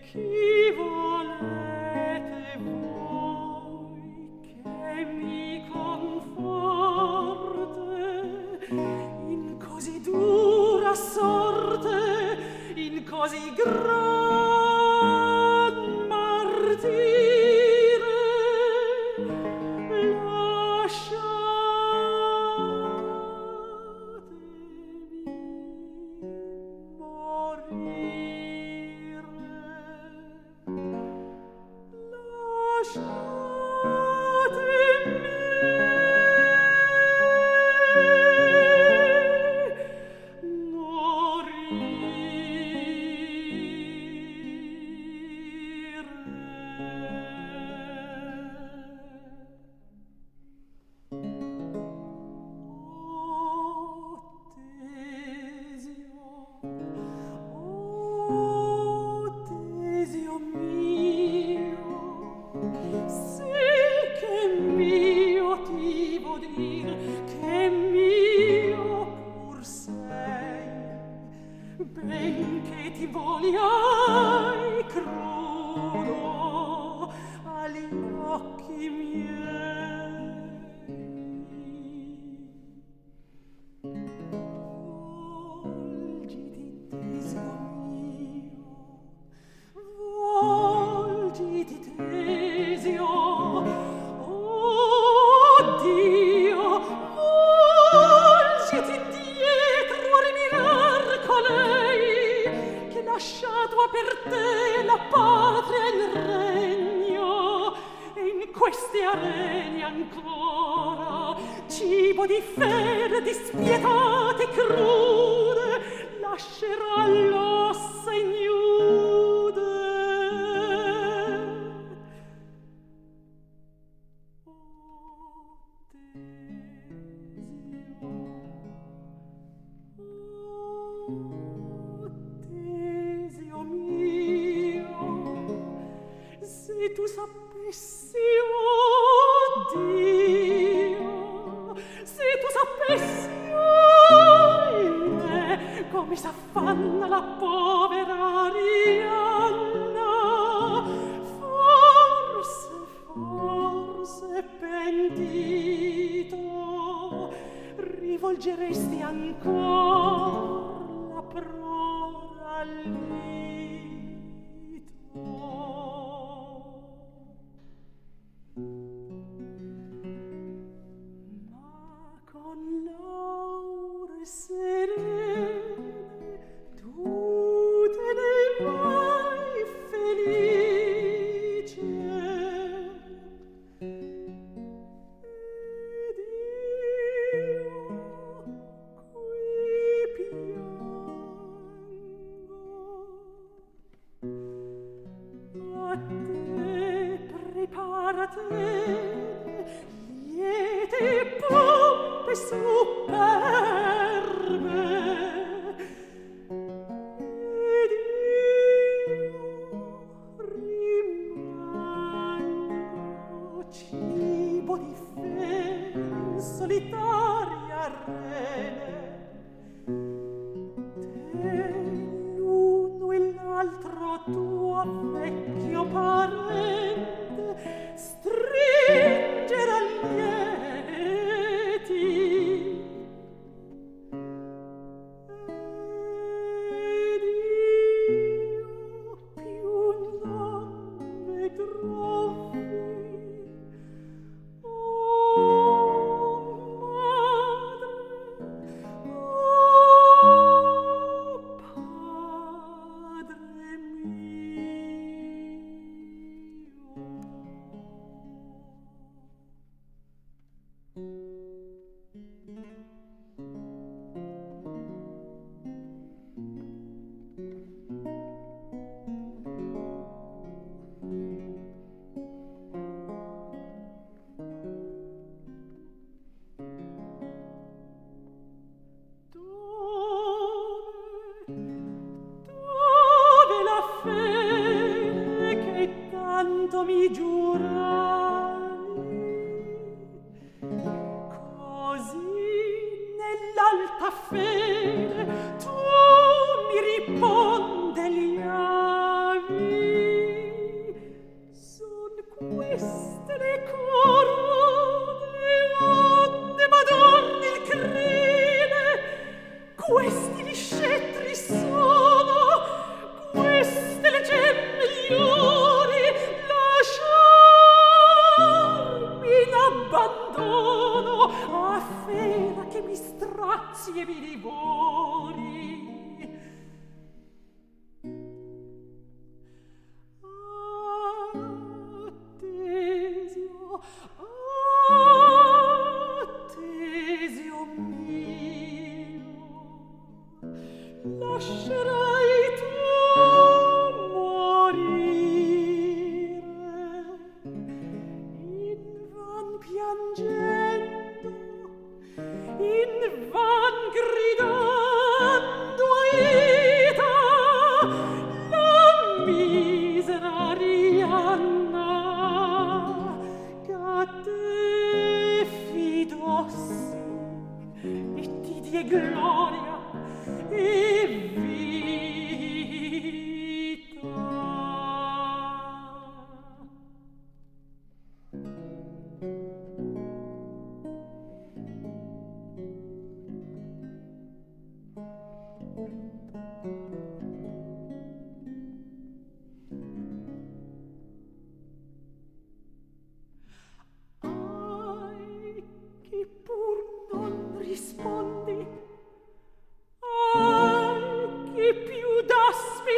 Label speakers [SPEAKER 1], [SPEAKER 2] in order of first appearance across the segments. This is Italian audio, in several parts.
[SPEAKER 1] Chi volete voi che mi conforte in così dura sorte, in così gran martire? Benché ti vogliai crudo agli occhi miei, volgiti Teseo mio, volgiti Teseo, oh Dio, volgiti dietro a rimirar colei che lasciato per te la patria e il regno, e in queste arene ancora cibo di fere dispietate e crude lascerà l'ossa ignude. Teseo mio, se tu sapessi, oh Dio, se tu sapessi, oh, in me come s'affanna la povera Arianna, forse pentito rivolgeresti ancor la prora al lito. Ma con laure serene tu te ne vai felice, ed io qui piango. A te preparate liete pompe superbe, ed io rimango cibo di fede in solitaria rene. Te l'uno e l'altro tuo vecchio parente stringere lieti, ed io più non vedrò vi. Oh madre, oh padre mio. Dove la fede che tanto mi giurai, così nell'alta fede tu mi riponde gli avi.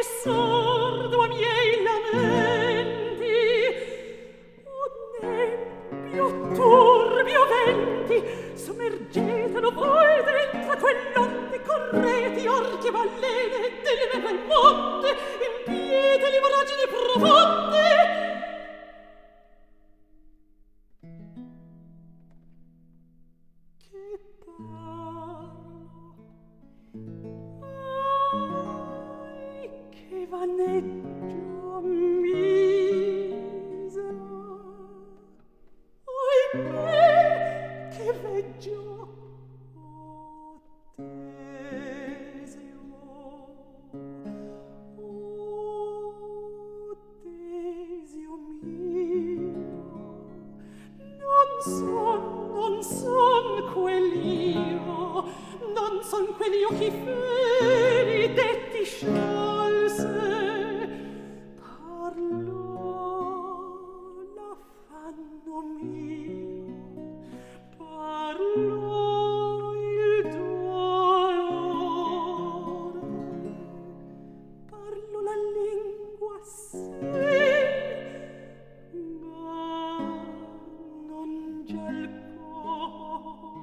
[SPEAKER 1] sordo a miei lamenti. O nebbio, turbio venti, sommergetelo voi dentro quell'onde, correti, orchi e balene delle neve al monte, impiete le voragini profonde. Che parlo, ai, che vaneggio misero, oimè, che veggio, o Teseo, o Teseo mio, non son quell'io, non son quell'io chi feri detti sciolse. Parlò l'affanno mio, parlò il dolore, parlò la lingua sì, ma non già il cuore.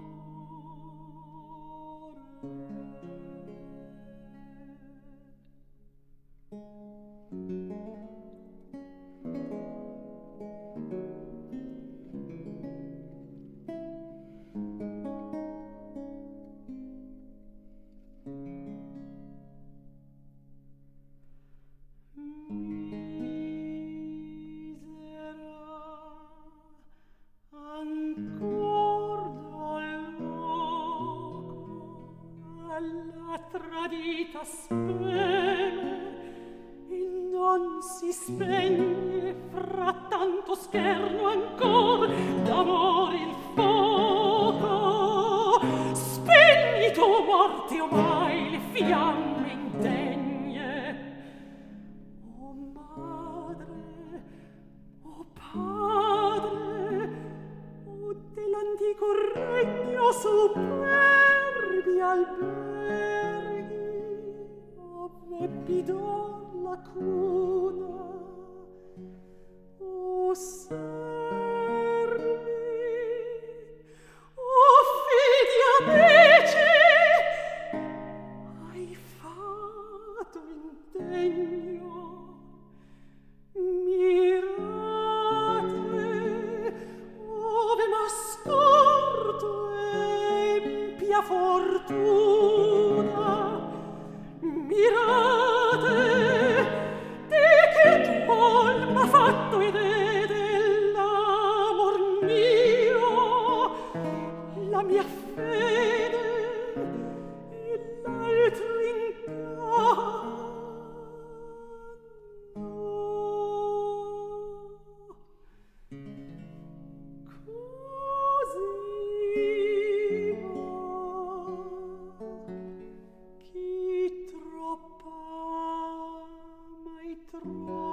[SPEAKER 1] Ancor loco alla tradita speme, e non si spegne fra tanto scherno ancor d'amor il fuoco. Spegni tu, morte, omai le fiamme indegne. O madre, o padre, o dell'antico regno superbi alberghi, ove bidò la cuna, o servi, o fidi amici, hai fatto indegno. Mirate, ove m'ascolto empia fortuna. Mirate, di che duol m'ha fatto idee dell'amor mio, la mia fede e l'altro inganno. Così va chi troppa, mai troppa